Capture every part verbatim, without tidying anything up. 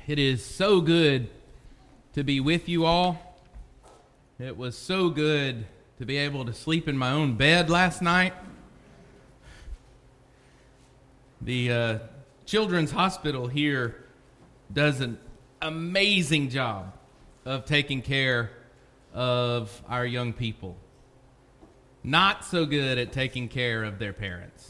It is so good to be with you all. It was so good to be able to sleep in my own bed last night. The uh, Children's Hospital here does an amazing job of taking care of our young people. Not so good at taking care of their parents.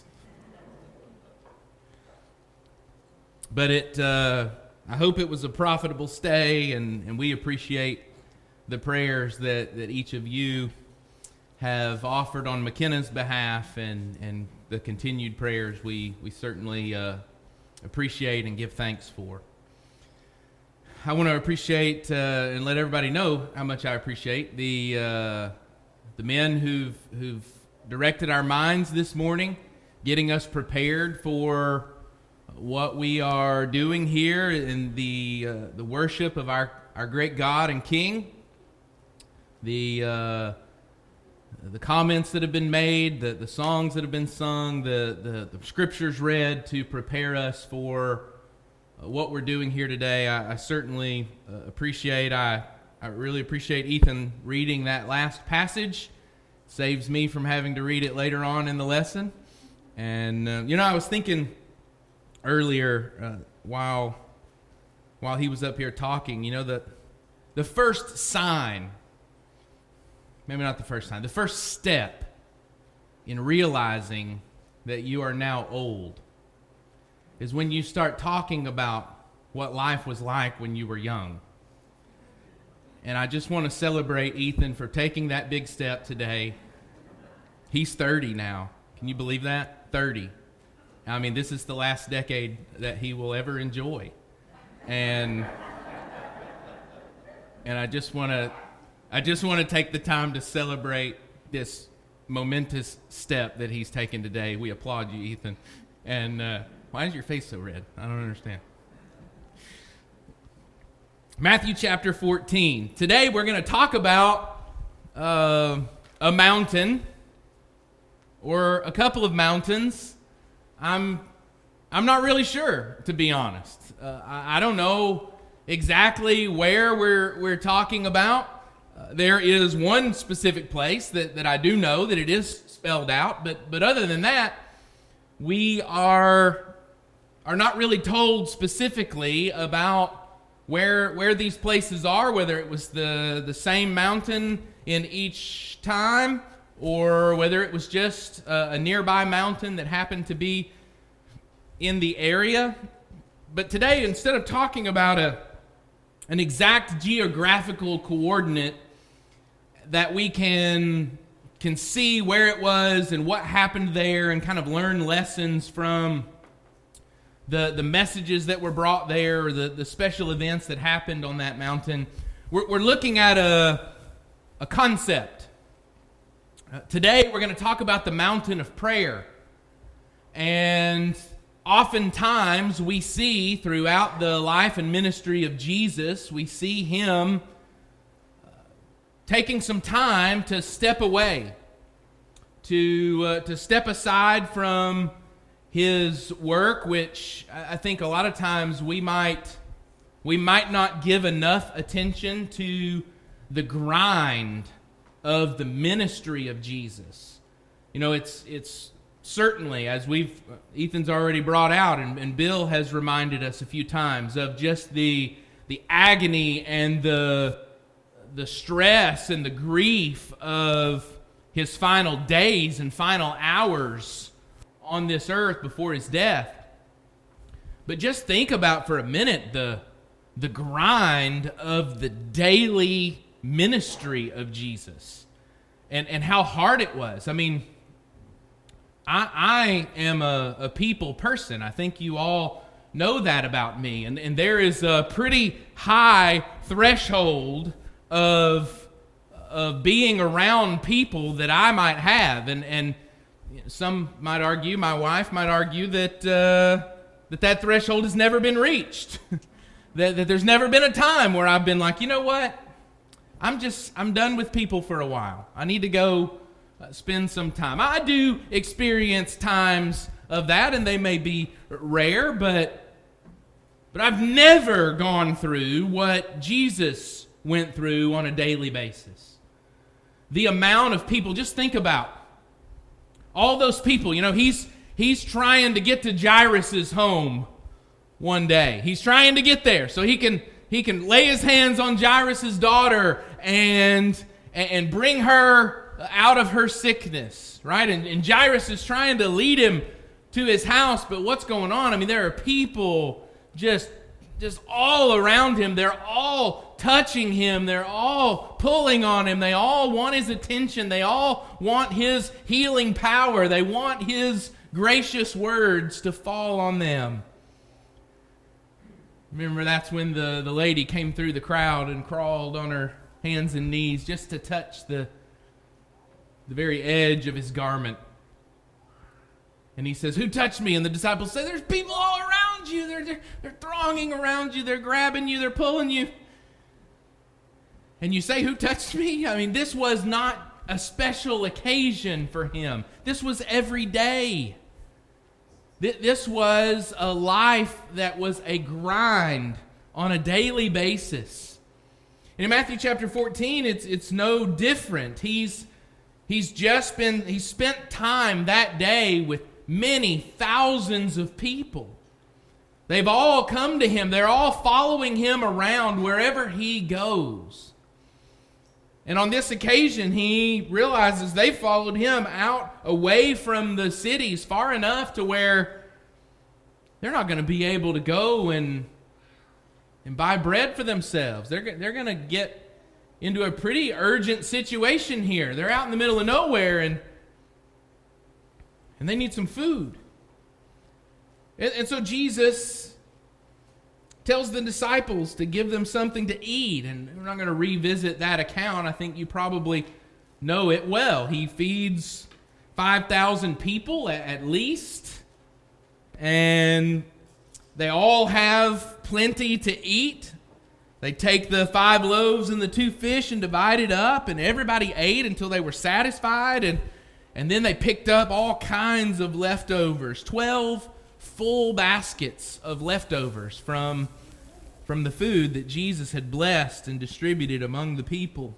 But it, uh, I hope it was a profitable stay, and, and we appreciate the prayers that, that each of you have offered on McKenna's behalf, and, and the continued prayers we, we certainly uh, appreciate and give thanks for. I want to appreciate uh, and let everybody know how much I appreciate the uh, the men who've who've directed our minds this morning, getting us prepared for what we are doing here in the uh, the worship of our, our great God and King. The uh, the comments that have been made, the, the songs that have been sung, the, the, the scriptures read to prepare us for what we're doing here today. I, I certainly uh, appreciate, I, I really appreciate Ethan reading that last passage. Saves me from having to read it later on in the lesson. And, uh, you know, I was thinking earlier uh, while while he was up here talking, you know, the, the first sign, maybe not the first sign, the first step in realizing that you are now old is when you start talking about what life was like when you were young. And I just want to celebrate Ethan for taking that big step today. He's thirty now. Can you believe that? thirty. I mean, this is the last decade that he will ever enjoy. And and I just want to I just want to take the time to celebrate this momentous step that he's taken today. We applaud you, Ethan. And uh, why is your face so red? I don't understand. Matthew chapter fourteen. Today we're going to talk about uh, a mountain or a couple of mountains. I'm I'm not really sure, to be honest. Uh, I, I don't know exactly where we're we're talking about. Uh, there is one specific place that, that I do know that it is spelled out, but but other than that, we are are not really told specifically about where where these places are, whether it was the, the same mountain in each time, or whether it was just a, a nearby mountain that happened to be in the area. But today, instead of talking about a an exact geographical coordinate that we can can see where it was and what happened there and kind of learn lessons from the the messages that were brought there, or the, the special events that happened on that mountain, we're, we're looking at a, a concept. Uh, today, we're going to talk about the mountain of prayer. And oftentimes, we see throughout the life and ministry of Jesus, we see him uh, taking some time to step away, to uh, to step aside from his work, which I think a lot of times we might we might not give enough attention to the grind of the ministry of Jesus. You know, it's it's certainly, as we've Ethan's already brought out, and, and Bill has reminded us a few times of just the the agony and the the stress and the grief of his final days and final hours on this earth before his death. But just think about for a minute the the grind of the daily ministry of Jesus, and and how hard it was. I mean, I I am a, a people person. I think you all know that about me, and and there is a pretty high threshold of of being around people that I might have, and and some might argue, my wife might argue that uh, that that threshold has never been reached. that, that there's never been a time where I've been like, you know what, I'm just I'm done with people for a while. I need to go uh, spend some time. I do experience times of that, and they may be rare, but But I've never gone through what Jesus went through on a daily basis. The amount of people, just think about all those people. You know, he's he's trying to get to Jairus' home one day. He's trying to get there so he can he can lay his hands on Jairus' daughter and and bring her out of her sickness, right? And, and Jairus is trying to lead him to his house, but what's going on? I mean, there are people just just all around him. They're all touching him. They're all pulling on him. They all want his attention. They all want his healing power. They want his gracious words to fall on them. Remember, that's when the, the lady came through the crowd and crawled on her hands and knees just to touch the, the very edge of his garment. And he says, "Who touched me?" And the disciples say, "There's people all around you. They're, they're, they're thronging around you. They're grabbing you. They're pulling you." And you say, "Who touched me?" I mean, this was not a special occasion for him. This was every day. This was a life that was a grind on a daily basis. And in Matthew chapter fourteen, it's it's no different. He's he's just been he spent time that day with many thousands of people. They've all come to him. They're all following him around wherever he goes. And on this occasion, he realizes they followed him out away from the cities far enough to where they're not going to be able to go and, and buy bread for themselves. They're, they're going to get into a pretty urgent situation here. They're out in the middle of nowhere and, and they need some food. And, and so Jesus tells the disciples to give them something to eat. And we're not going to revisit that account. I think you probably know it well. He feeds five thousand people at, at least. And they all have plenty to eat. They take the five loaves and the two fish and divide it up. And everybody ate until they were satisfied. And, and then they picked up all kinds of leftovers. Twelve full baskets of leftovers from, from the food that Jesus had blessed and distributed among the people.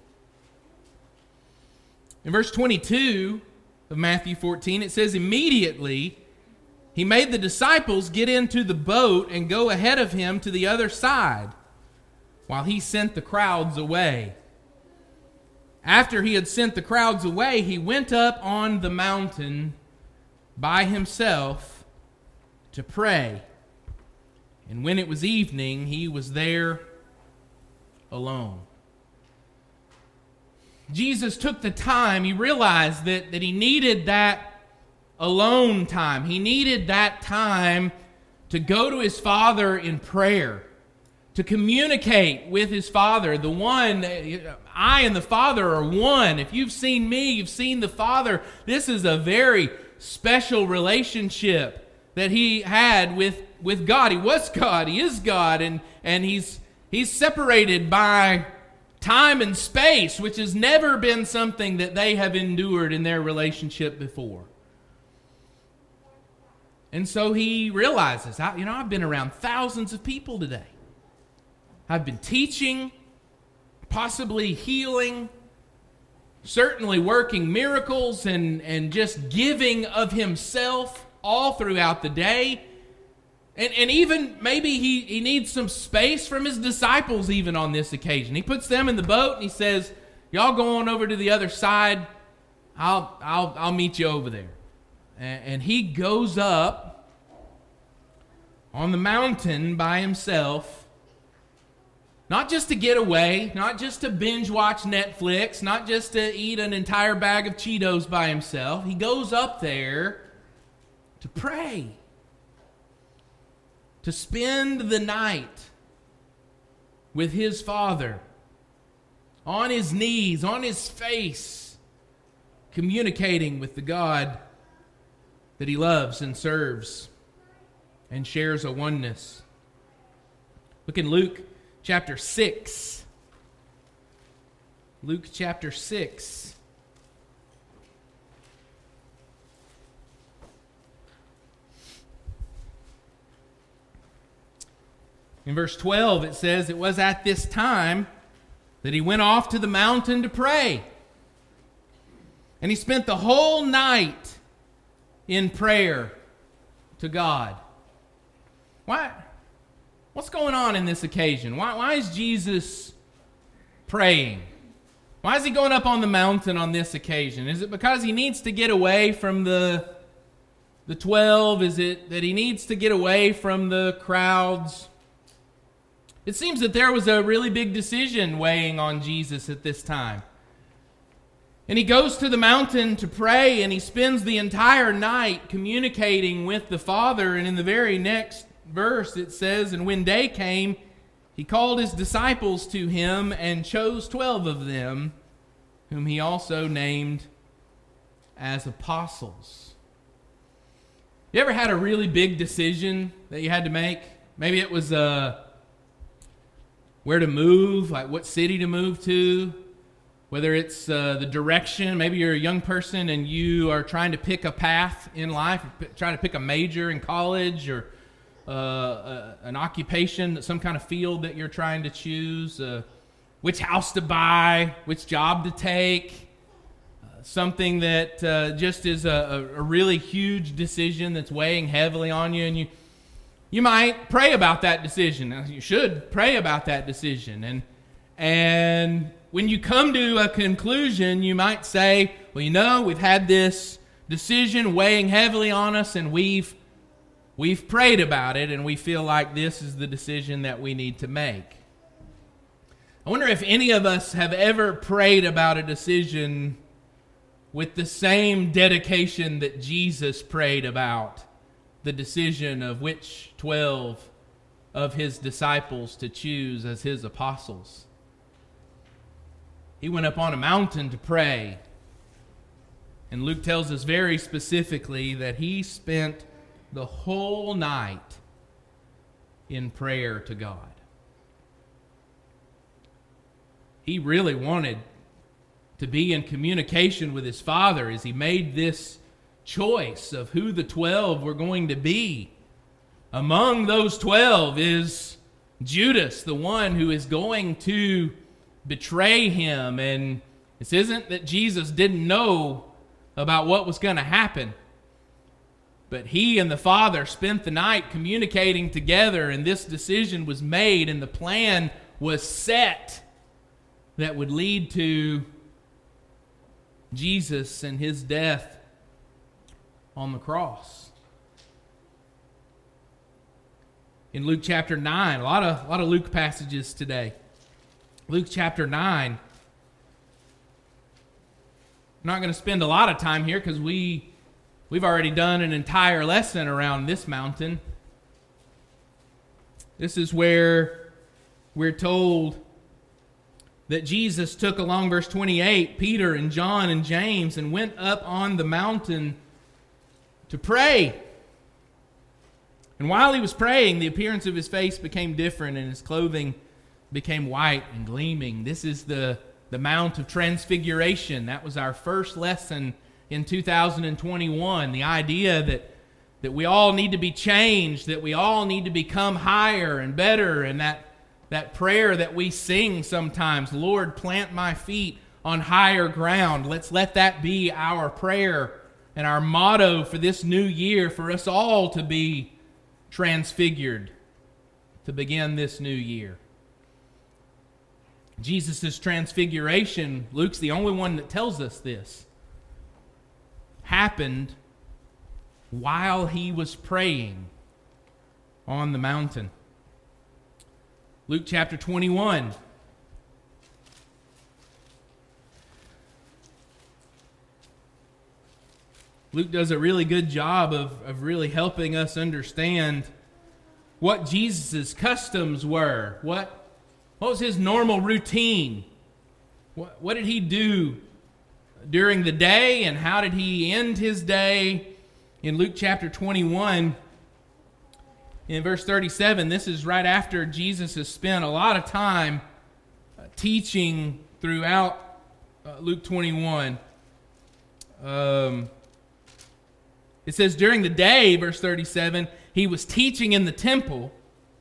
In verse twenty-two of Matthew fourteen, it says, "Immediately he made the disciples get into the boat and go ahead of him to the other side, while he sent the crowds away. After he had sent the crowds away, he went up on the mountain by himself to pray. And when it was evening, he was there alone." Jesus took the time. He realized that, that he needed that alone time. He needed that time to go to his Father in prayer, to communicate with his Father. The one, I and the Father are one. If you've seen me, you've seen the Father. This is a very special relationship that he had with, with God. He was God. He is God. And, and he's, he's separated by time and space, which has never been something that they have endured in their relationship before. And so he realizes, I, you know, I've been around thousands of people today. I've been teaching, possibly healing, certainly working miracles and, and just giving of himself all throughout the day. And, and even maybe he, he needs some space from his disciples even on this occasion. He puts them in the boat and he says, "Y'all go on over to the other side. I'll, I'll, I'll meet you over there." And, and he goes up on the mountain by himself, not just to get away, not just to binge watch Netflix, not just to eat an entire bag of Cheetos by himself. He goes up there to pray, to spend the night with his Father, on his knees, on his face, communicating with the God that he loves and serves and shares a oneness. Look in Luke chapter six. Luke chapter six. In verse twelve, it says, "It was at this time that he went off to the mountain to pray. And he spent the whole night in prayer to God." Why? What's going on in this occasion? Why, why is Jesus praying? Why is he going up on the mountain on this occasion? Is it because he needs to get away from the, the twelve? Is it that he needs to get away from the crowds? It seems that there was a really big decision weighing on Jesus at this time. And he goes to the mountain to pray, and he spends the entire night communicating with the Father. And in the very next verse it says, "And when day came, he called his disciples to him and chose twelve of them, whom he also named as apostles." You ever had a really big decision that you had to make? Maybe it was uh, where to move, like what city to move to. Whether it's uh, the direction, maybe you're a young person and you are trying to pick a path in life, trying to pick a major in college, or uh, uh, an occupation, some kind of field that you're trying to choose, uh, which house to buy, which job to take, uh, something that uh, just is a, a really huge decision that's weighing heavily on you, and you you might pray about that decision. You should pray about that decision, and and when you come to a conclusion, you might say, well, you know, we've had this decision weighing heavily on us, and we've we've prayed about it, and we feel like this is the decision that we need to make. I wonder if any of us have ever prayed about a decision with the same dedication that Jesus prayed about the decision of which twelve of his disciples to choose as his apostles. He went up on a mountain to pray. And Luke tells us very specifically that he spent the whole night in prayer to God. He really wanted to be in communication with his Father as he made this choice of who the twelve were going to be. Among those twelve is Judas, the one who is going to betray him. And this isn't that Jesus didn't know about what was going to happen, but he and the Father spent the night communicating together, and this decision was made, and the plan was set that would lead to Jesus and his death on the cross. In Luke chapter nine, a lot of, a lot of Luke passages today. Luke chapter nine. I'm not going to spend a lot of time here because we, we've already done an entire lesson around this mountain. This is where we're told that Jesus took along, verse twenty-eight, Peter and John and James, and went up on the mountain to pray. And while he was praying, the appearance of his face became different, and his clothing became white and gleaming. This is the, the Mount of Transfiguration. That was our first lesson in two thousand twenty-one. The idea that, that we all need to be changed, that we all need to become higher and better, and that, that prayer that we sing sometimes, Lord, plant my feet on higher ground. Let's let that be our prayer and our motto for this new year, for us all to be transfigured, to begin this new year. Jesus' transfiguration, Luke's the only one that tells us this, happened while he was praying on the mountain. Luke chapter twenty-one. Luke does a really good job of, of really helping us understand what Jesus' customs were, what What was his normal routine? What, what did he do during the day, and how did he end his day? In Luke chapter twenty-one, in verse thirty-seven, this is right after Jesus has spent a lot of time uh, teaching throughout uh, Luke twenty-one. Um, it says, during the day, verse thirty-seven, he was teaching in the temple,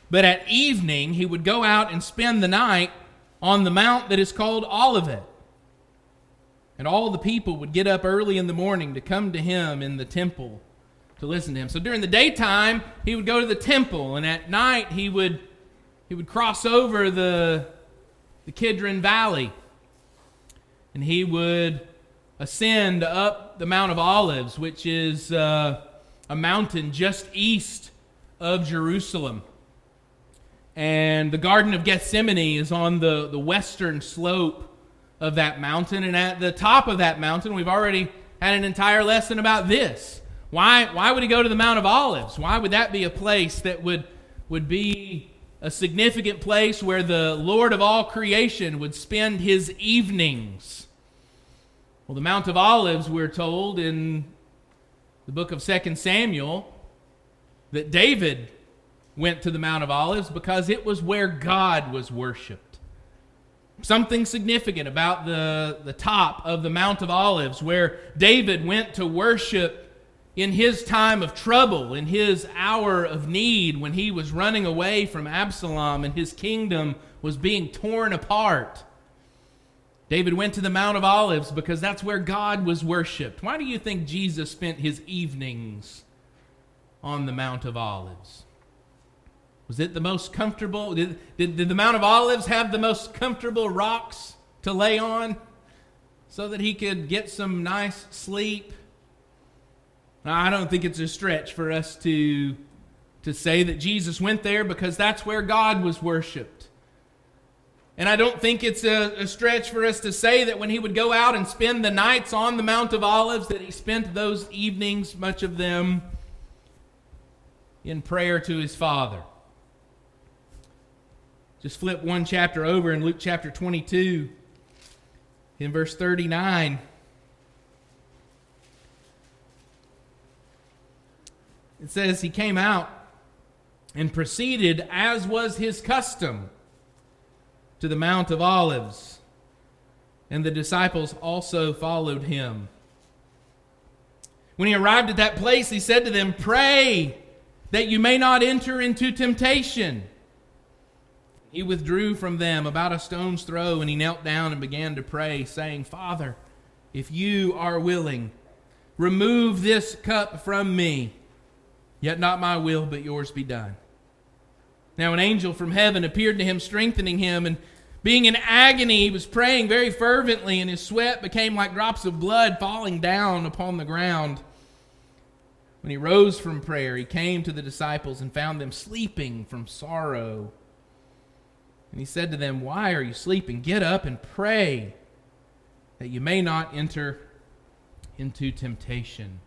But at evening, he would go out and spend the night on the mount that is called Olivet. And all the people would get up early in the morning to come to him in the temple to listen to him. So during the daytime, he would go to the temple, and at night he would he would cross over the, the Kidron Valley, and he would ascend up the Mount of Olives, which is uh, a mountain just east of Jerusalem. And the Garden of Gethsemane is on the, the western slope of that mountain. And at the top of that mountain, we've already had an entire lesson about this. Why, why would he go to the Mount of Olives? Why would that be a place that would, would be a significant place where the Lord of all creation would spend his evenings? Well, the Mount of Olives, we're told in the book of Second Samuel, that David went to the Mount of Olives because it was where God was worshipped. Something significant about the, the top of the Mount of Olives, where David went to worship in his time of trouble, in his hour of need, when he was running away from Absalom and his kingdom was being torn apart. David went to the Mount of Olives because that's where God was worshipped. Why do you think Jesus spent his evenings on the Mount of Olives? Was it the most comfortable? Did, did, did the Mount of Olives have the most comfortable rocks to lay on so that he could get some nice sleep? Now, I don't think it's a stretch for us to, to say that Jesus went there because that's where God was worshipped. And I don't think it's a, a stretch for us to say that when he would go out and spend the nights on the Mount of Olives, that he spent those evenings, much of them, in prayer to his Father. Just flip one chapter over in Luke chapter twenty-two, in verse thirty-nine. It says, he came out and proceeded, as was his custom, to the Mount of Olives, and the disciples also followed him. When he arrived at that place, he said to them, "Pray that you may not enter into temptation." He withdrew from them about a stone's throw, and he knelt down and began to pray, saying, "Father, if you are willing, remove this cup from me. Yet not my will, but yours be done." Now an angel from heaven appeared to him, strengthening him, and being in agony, he was praying very fervently, and his sweat became like drops of blood falling down upon the ground. When he rose from prayer, he came to the disciples and found them sleeping from sorrow. And he said to them, "Why are you sleeping? Get up and pray, that you may not enter into temptation."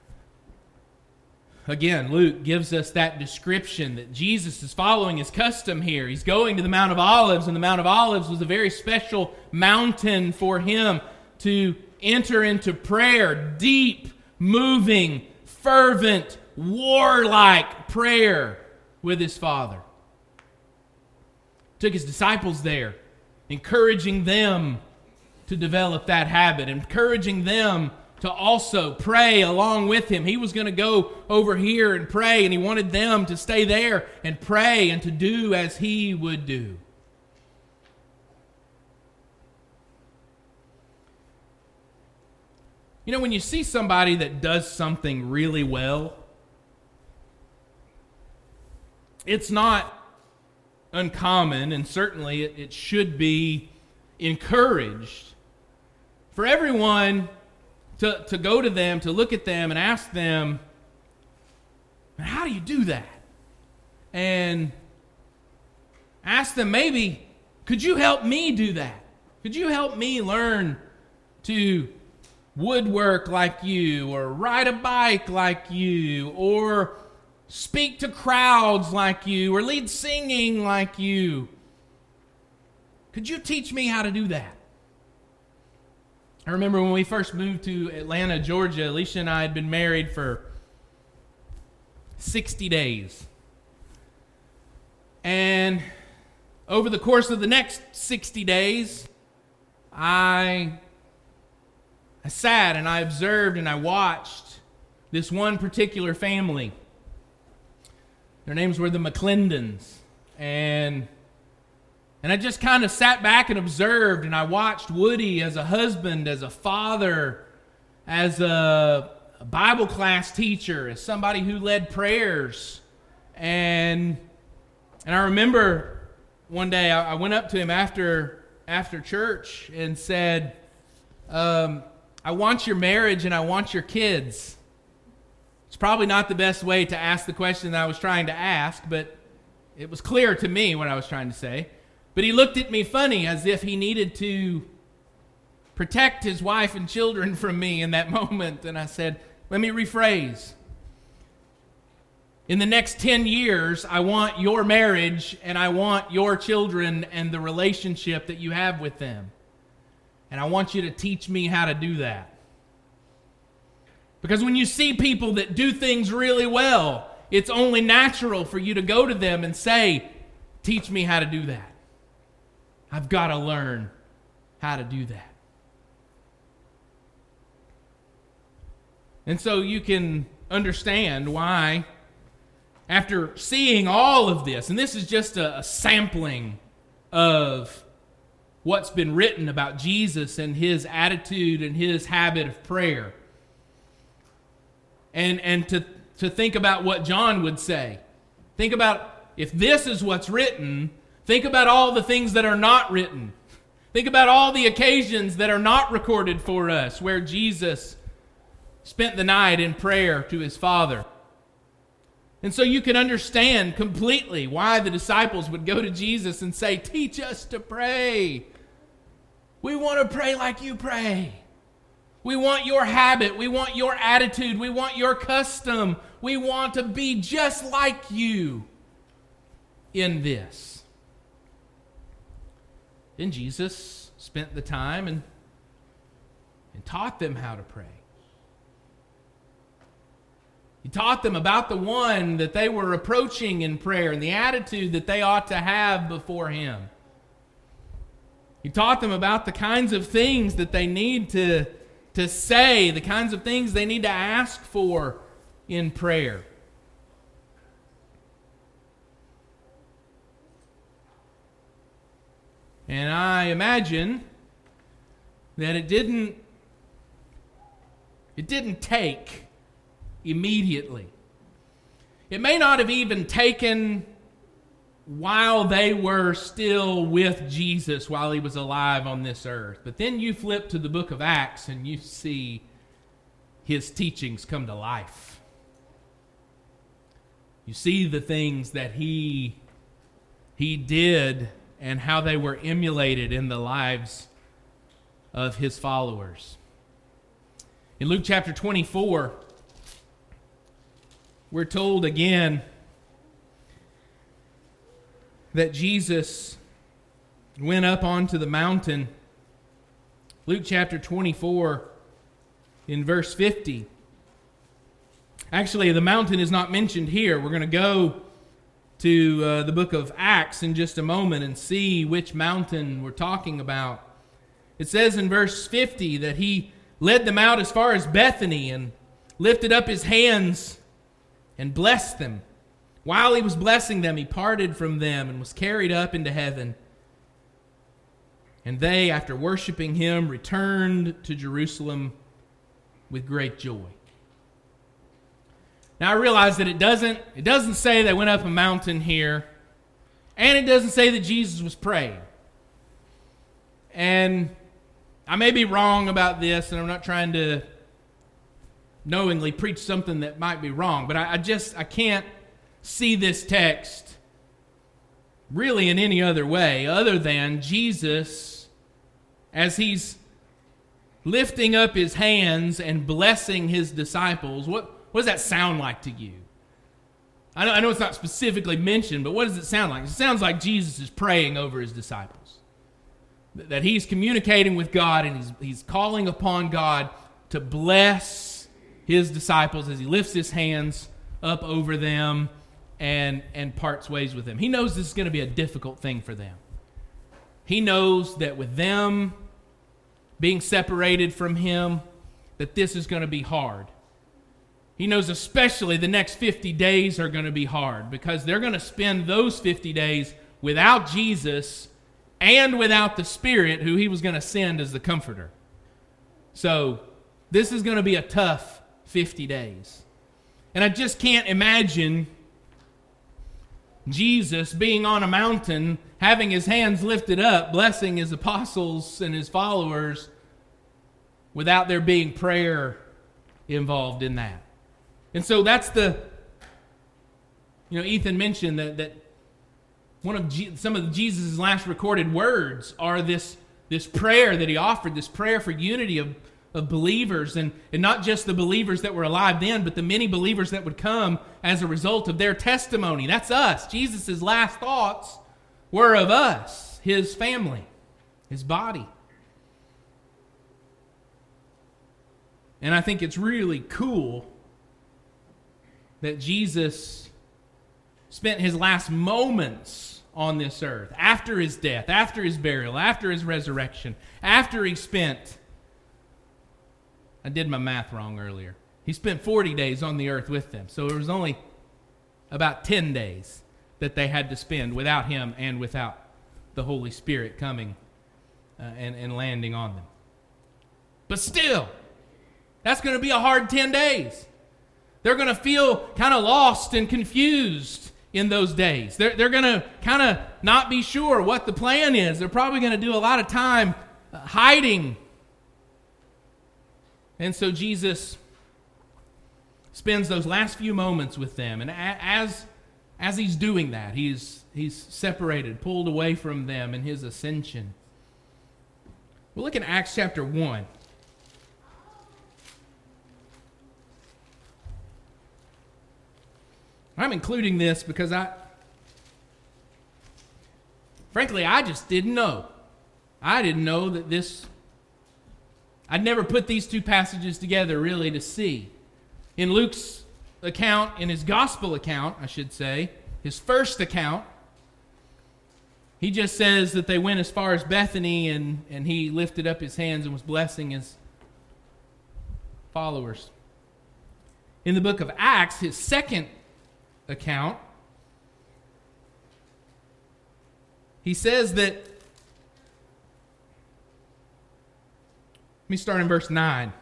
Again, Luke gives us that description that Jesus is following his custom here. He's going to the Mount of Olives, and the Mount of Olives was a very special mountain for him to enter into prayer, deep, moving, fervent, warlike prayer with his Father. Took his disciples there, encouraging them to develop that habit, encouraging them to also pray along with him. He was going to go over here and pray, and he wanted them to stay there and pray and to do as he would do. You know, when you see somebody that does something really well, it's not uncommon, and certainly it, it should be encouraged for everyone To, to go to them, to look at them and ask them, "How do you do that?" And ask them, maybe, "Could you help me do that? Could you help me learn to woodwork like you, or ride a bike like you, or speak to crowds like you, or lead singing like you? Could you teach me how to do that?" I remember when we first moved to Atlanta, Georgia, Alicia and I had been married for sixty days. And over the course of the next sixty days, I, I sat and I observed and I watched this one particular family. Their names were the McClendons. and and I just kind of sat back and observed, and I watched Woody as a husband, as a father, as a, a Bible class teacher, as somebody who led prayers. And and I remember one day I, I went up to him after after church and said, um, I want your marriage and I want your kids. It's probably not the best way to ask the question that I was trying to ask, but it was clear to me what I was trying to say. But he looked at me funny as if he needed to protect his wife and children from me in that moment. And I said, let me rephrase. In the next ten years, I want your marriage and I want your children and the relationship that you have with them. And I want you to teach me how to do that. Because when you see people that do things really well, it's only natural for you to go to them and say, teach me how to do that. I've got to learn how to do that. And so you can understand why, after seeing all of this, and this is just a, a sampling of what's been written about Jesus and his attitude and his habit of prayer, and, and to, to think about what John would say. Think about, if this is what's written, think about all the things that are not written. Think about all the occasions that are not recorded for us where Jesus spent the night in prayer to his Father. And so you can understand completely why the disciples would go to Jesus and say, teach us to pray. We want to pray like you pray. We want your habit. We want your attitude. We want your custom. We want to be just like you in this. Then Jesus spent the time and, and taught them how to pray. He taught them about the one that they were approaching in prayer and the attitude that they ought to have before him. He taught them about the kinds of things that they need to, to say, the kinds of things they need to ask for in prayer. And I imagine that it didn't, it didn't take immediately. It may not have even taken while they were still with Jesus while he was alive on this earth. But then you flip to the book of Acts and you see his teachings come to life. You see the things that he, he did and how they were emulated in the lives of his followers. In Luke chapter twenty-four, we're told again that Jesus went up onto the mountain. Luke chapter twenty-four, in verse fifty. Actually, the mountain is not mentioned here. We're going to go to uh, the book of Acts in just a moment and see which mountain we're talking about. It says in verse fifty that he led them out as far as Bethany and lifted up his hands and blessed them. While he was blessing them, he parted from them and was carried up into heaven. And they, after worshiping him, returned to Jerusalem with great joy. Now I realize that it doesn't, it doesn't say they went up a mountain here, and it doesn't say that Jesus was praying. And I may be wrong about this, and I'm not trying to knowingly preach something that might be wrong, but I, I just, I can't see this text really in any other way other than Jesus, as he's lifting up his hands and blessing his disciples. What, what does that sound like to you? I know, I know it's not specifically mentioned, but what does it sound like? It sounds like Jesus is praying over his disciples. That he's communicating with God and he's, he's calling upon God to bless his disciples as he lifts his hands up over them and, and parts ways with them. He knows this is going to be a difficult thing for them. He knows that with them being separated from him, that this is going to be hard. He knows especially the next fifty days are going to be hard because they're going to spend those fifty days without Jesus and without the Spirit who he was going to send as the Comforter. So this is going to be a tough fifty days. And I just can't imagine Jesus being on a mountain, having his hands lifted up, blessing his apostles and his followers without there being prayer involved in that. And so that's the, you know, Ethan mentioned that, that one of G, some of Jesus' last recorded words are this, this prayer that he offered, this prayer for unity of, of believers, and, and not just the believers that were alive then, but the many believers that would come as a result of their testimony. That's us. Jesus' last thoughts were of us, his family, his body. And I think it's really cool that Jesus spent his last moments on this earth, after his death, after his burial, after his resurrection, after he spent, I did my math wrong earlier, he spent forty days on the earth with them. So it was only about ten days that they had to spend without him and without the Holy Spirit coming uh, and, and landing on them. But still, that's going to be a hard ten days. They're going to feel kind of lost and confused in those days. They're, they're going to kind of not be sure what the plan is. They're probably going to do a lot of time uh, hiding. And so Jesus spends those last few moments with them. And as, as he's doing that, he's, he's separated, pulled away from them in his ascension. We'll look at Acts chapter one. I'm including this because I, frankly, I just didn't know. I didn't know that this, I'd never put these two passages together really to see. In Luke's account, in his gospel account, I should say, his first account, he just says that they went as far as Bethany and, and he lifted up his hands and was blessing his followers. In the book of Acts, his second account, he says that, let me start in verse nine.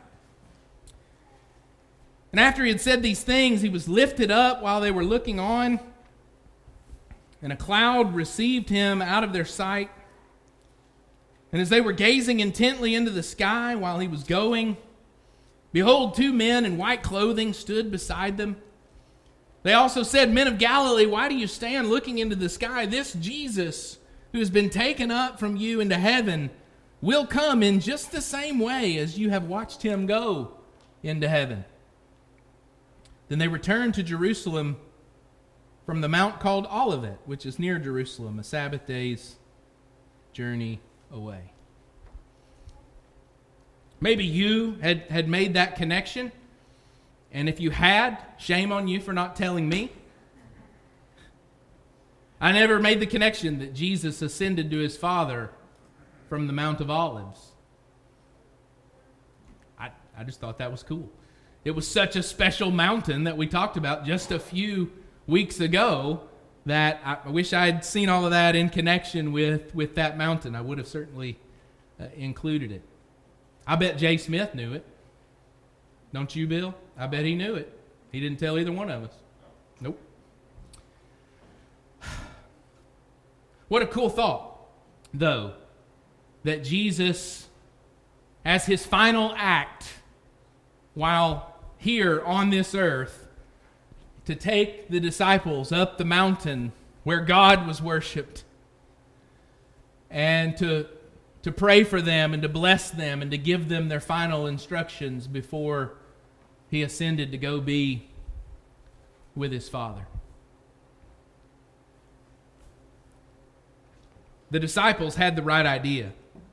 And after he had said these things, he was lifted up while they were looking on, and a cloud received him out of their sight. And as they were gazing intently into the sky while he was going, behold, two men in white clothing stood beside them. They also said, Men of Galilee, why do you stand looking into the sky? This Jesus, who has been taken up from you into heaven, will come in just the same way as you have watched him go into heaven. Then they returned to Jerusalem from the mount called Olivet, which is near Jerusalem, a Sabbath day's journey away. Maybe you had, had made that connection. And if you had, shame on you for not telling me. I never made the connection that Jesus ascended to his Father from the Mount of Olives. I, I just thought that was cool. It was such a special mountain that we talked about just a few weeks ago that I wish I had seen all of that in connection with, with that mountain. I would have certainly uh, included it. I bet Jay Smith knew it. Don't you, Bill? I bet he knew it. He didn't tell either one of us. Nope. What a cool thought, though, that Jesus, as his final act while here on this earth, to take the disciples up the mountain where God was worshipped and to, to pray for them and to bless them and to give them their final instructions before he ascended to go be with his Father. The disciples had the right idea.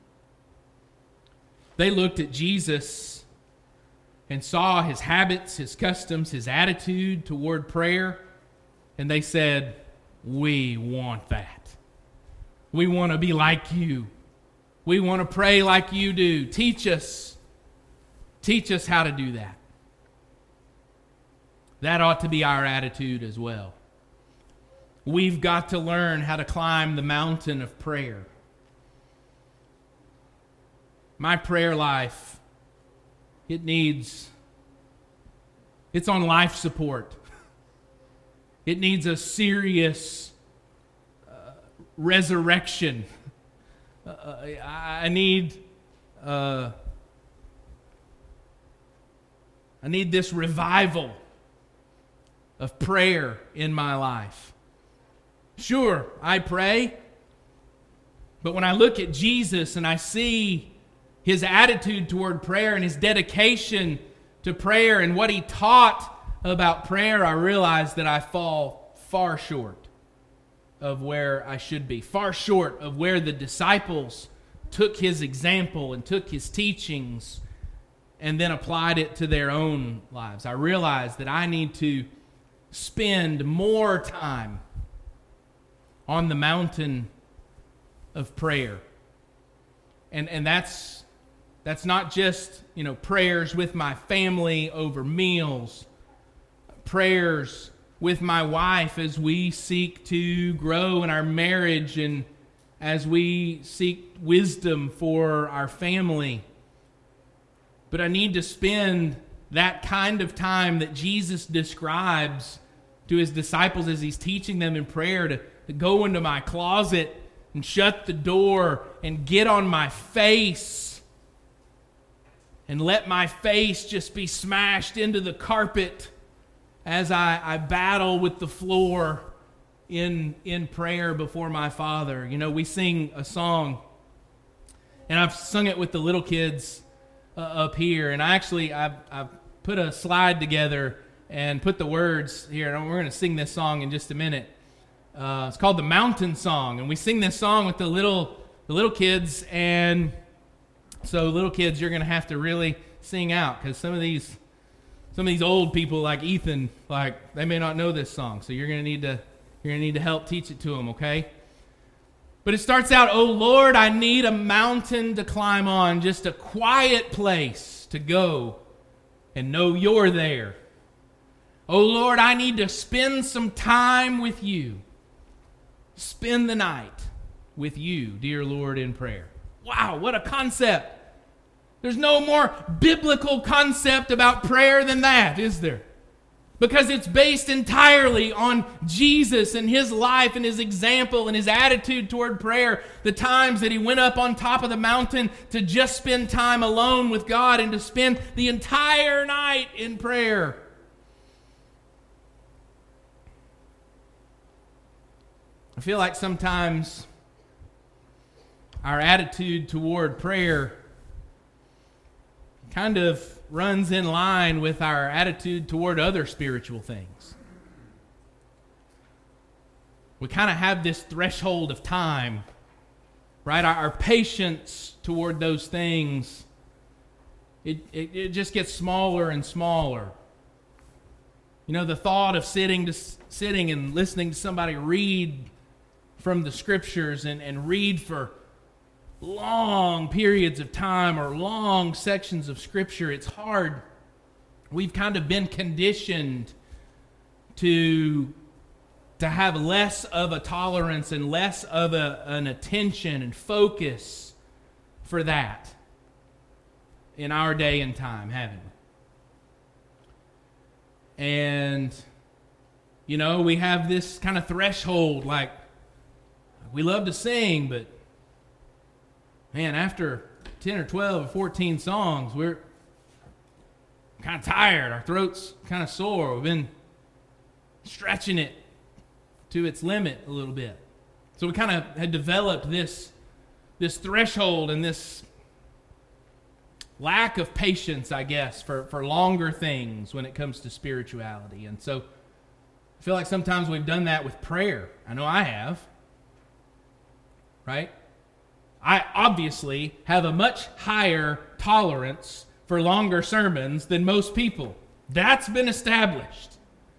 They looked at Jesus and saw his habits, his customs, his attitude toward prayer, and they said, we want that. We want to be like you. We want to pray like you do. Teach us. Teach us how to do that. that ought to be our attitude as well. We've got to learn how to climb the mountain of prayer. My prayer life, it needs, it's on life support. It needs a serious uh, resurrection. Uh, I need, uh, I need this revival of prayer in my life. Sure, I pray, but when I look at Jesus and I see his attitude toward prayer and his dedication to prayer and what he taught about prayer, I realize that I fall far short of where I should be, far short of where the disciples took his example and took his teachings and then applied it to their own lives. I realize that I need to spend more time on the mountain of prayer. And and that's that's not just, you know, prayers with my family over meals, prayers with my wife as we seek to grow in our marriage and as we seek wisdom for our family. But I need to spend that kind of time that Jesus describes to his disciples as he's teaching them in prayer to, to go into my closet and shut the door and get on my face and let my face just be smashed into the carpet as I, I battle with the floor in, in prayer before my Father. You know, we sing a song, and I've sung it with the little kids uh, up here, and I actually, I've, I've put a slide together and put the words here, and we're going to sing this song in just a minute. Uh, it's called the Mountain Song, and we sing this song with the little the little kids, and so little kids, you're going to have to really sing out, because some of these some of these old people like Ethan, like they may not know this song, so you're going to need to you're going to need to help teach it to them, okay? But it starts out, "Oh Lord, I need a mountain to climb on, just a quiet place to go and know you're there. Oh Lord, I need to spend some time with you. Spend the night with you, dear Lord, in prayer." Wow, what a concept. There's no more biblical concept about prayer than that, is there? Because it's based entirely on Jesus and his life and his example and his attitude toward prayer. The times that he went up on top of the mountain to just spend time alone with God and to spend the entire night in prayer. I feel like sometimes our attitude toward prayer kind of runs in line with our attitude toward other spiritual things. We kind of have this threshold of time, right? Our, our patience toward those things, it, it, it just gets smaller and smaller. You know, the thought of sitting to sitting and listening to somebody read from the scriptures and, and read for long periods of time or long sections of scripture, it's hard. We've kind of been conditioned to, to have less of a tolerance and less of a, an attention and focus for that in our day and time, haven't we? And, you know, we have this kind of threshold, like, we love to sing, but man, after ten or twelve or fourteen songs, we're kind of tired. Our throat's kind of sore. We've been stretching it to its limit a little bit. So we kind of had developed this, this threshold and this lack of patience, I guess, for, for longer things when it comes to spirituality. And so I feel like sometimes we've done that with prayer. I know I have. Right? I obviously have a much higher tolerance for longer sermons than most people. That's been established.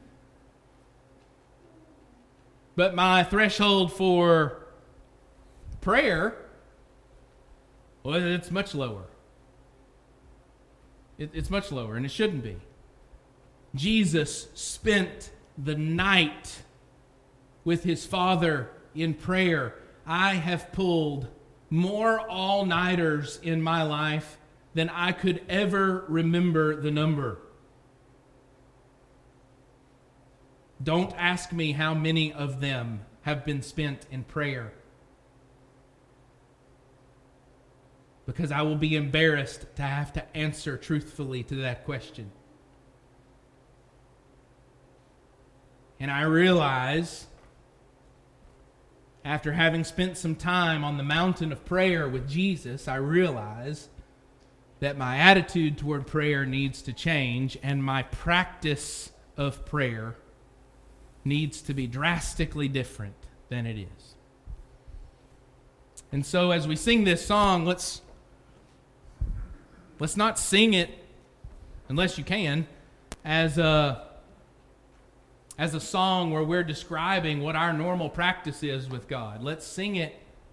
But my threshold for prayer, well, it's much lower. It, it's much lower, and it shouldn't be. Jesus spent the night with his Father in prayer. I have pulled more all-nighters in my life than I could ever remember the number. Don't ask me how many of them have been spent in prayer, because I will be embarrassed to have to answer truthfully to that question. And I realize, after having spent some time on the mountain of prayer with Jesus, I realize that my attitude toward prayer needs to change, and my practice of prayer needs to be drastically different than it is. And so as we sing this song, let's let's not sing it, unless you can, as a as a song where we're describing what our normal practice is with God. Let's sing it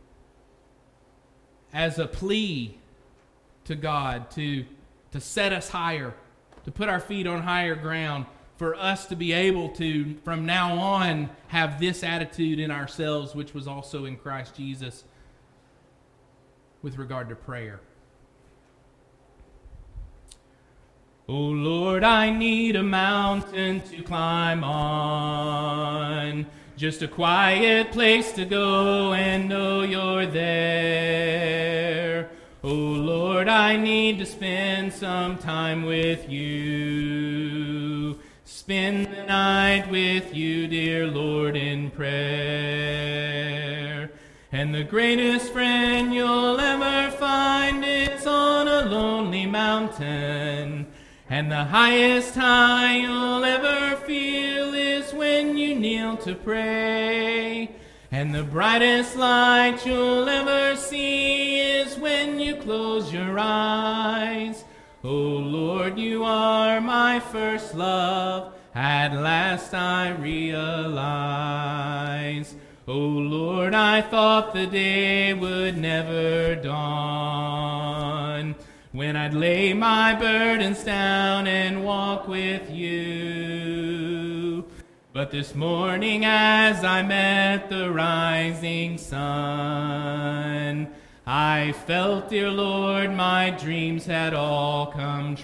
as a plea to God to, to set us higher, to put our feet on higher ground, for us to be able to, from now on, have this attitude in ourselves, which was also in Christ Jesus, with regard to prayer. Oh Lord, I need a mountain to climb on, just a quiet place to go and know you're there. Oh Lord, I need to spend some time with you, spend the night with you, dear Lord, in prayer. And the greatest friend you'll ever find is on a lonely mountain, and the highest high you'll ever feel is when you kneel to pray. And the brightest light you'll ever see is when you close your eyes. Oh Lord, you are my first love, at last I realize. Oh Lord, I thought the day would never dawn when I'd lay my burdens down and walk with you. But this morning as I met the rising sun, I felt, dear Lord, my dreams had all come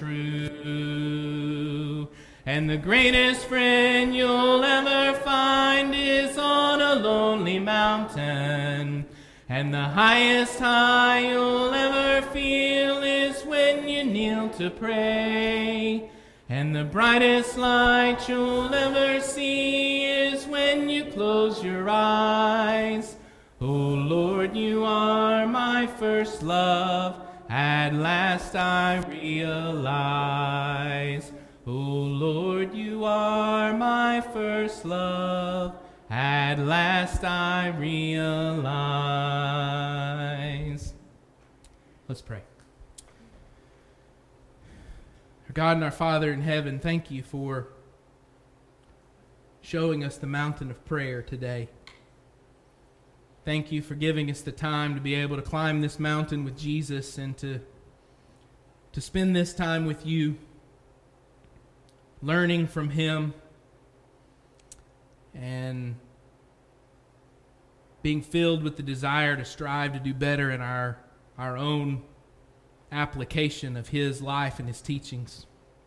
true. And the greatest friend you'll ever find is on a lonely mountain, and the highest high you'll ever feel is when you kneel to pray. And the brightest light you'll ever see is when you close your eyes. Oh Lord, you are my first love, at last I realize. Oh Lord, you are my first love, at last I realize. Let's pray. Our God and our Father in heaven, thank you for showing us the mountain of prayer today. Thank you for giving us the time to be able to climb this mountain with Jesus and to, to spend this time with you, learning from him and being filled with the desire to strive to do better in our, our own application of his life and his teachings.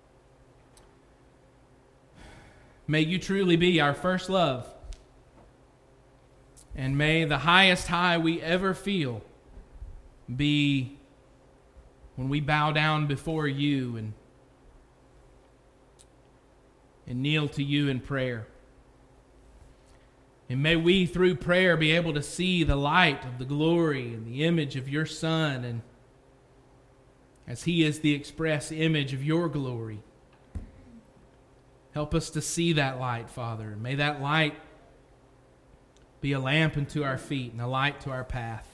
May you truly be our first love, and may the highest high we ever feel be when we bow down before you and, and kneel to you in prayer. And may we, through prayer, be able to see the light of the glory and the image of your Son, and as he is the express image of your glory. Help us to see that light, Father, and may that light be a lamp unto our feet and a light to our path.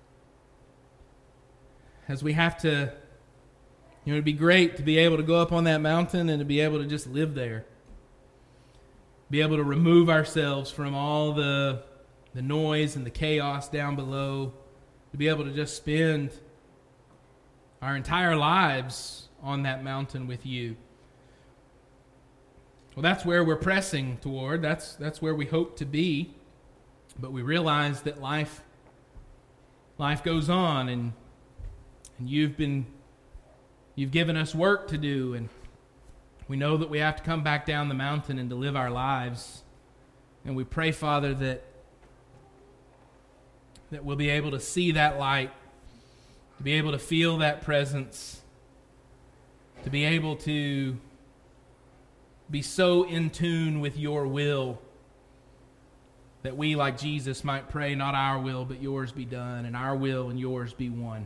As we have to, you know, it'd be great to be able to go up on that mountain and to be able to just live there. Be able to remove ourselves from all the, the noise and the chaos down below. To be able to just spend our entire lives on that mountain with you. Well, that's where we're pressing toward. That's that's where we hope to be. But we realize that life life goes on, and and you've been you've given us work to do, and we know that we have to come back down the mountain and to live our lives. And we pray, Father, that that we'll be able to see that light, to be able to feel that presence, to be able to be so in tune with your will that we, like Jesus, might pray, not our will, but yours be done, and our will and yours be one.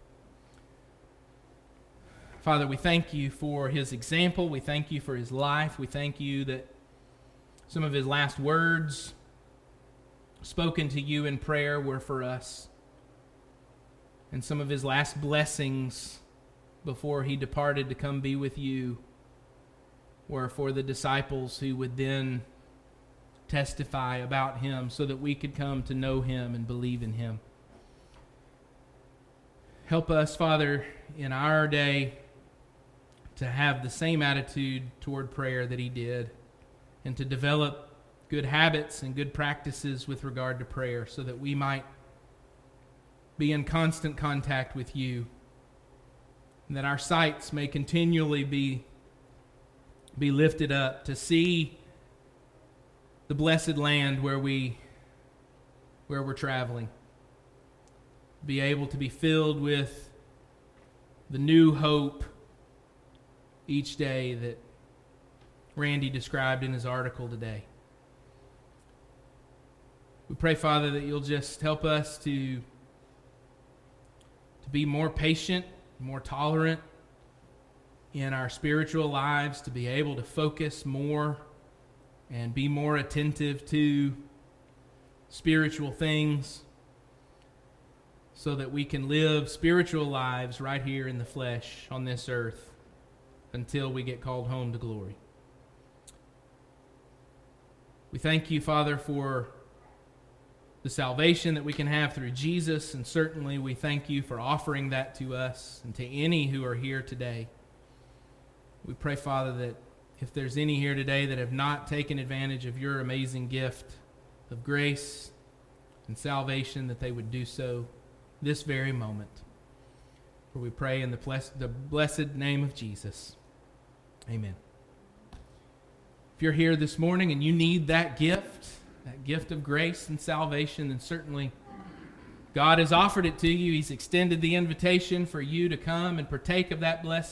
Father, we thank you for his example. We thank you for his life. We thank you that some of his last words spoken to you in prayer were for us. And some of his last blessings before he departed to come be with you were for the disciples who would then testify about him so that we could come to know him and believe in him. Help us, Father, in our day to have the same attitude toward prayer that he did, and to develop good habits and good practices with regard to prayer so that we might be in constant contact with you, and that our sights may continually be, be lifted up to see the blessed land where we where we're traveling. Be able to be filled with the new hope each day that Randy described in his article today. We pray, Father, that you'll just help us to, to be more patient, more tolerant in our spiritual lives, to be able to focus more and be more attentive to spiritual things so that we can live spiritual lives right here in the flesh on this earth until we get called home to glory. We thank you, Father, for the salvation that we can have through Jesus, and certainly we thank you for offering that to us and to any who are here today. We pray, Father, that if there's any here today that have not taken advantage of your amazing gift of grace and salvation, that they would do so this very moment. For we pray in the blessed, the blessed name of Jesus. Amen. If you're here this morning and you need that gift, that gift of grace and salvation, then certainly God has offered it to you. He's extended the invitation for you to come and partake of that blessing.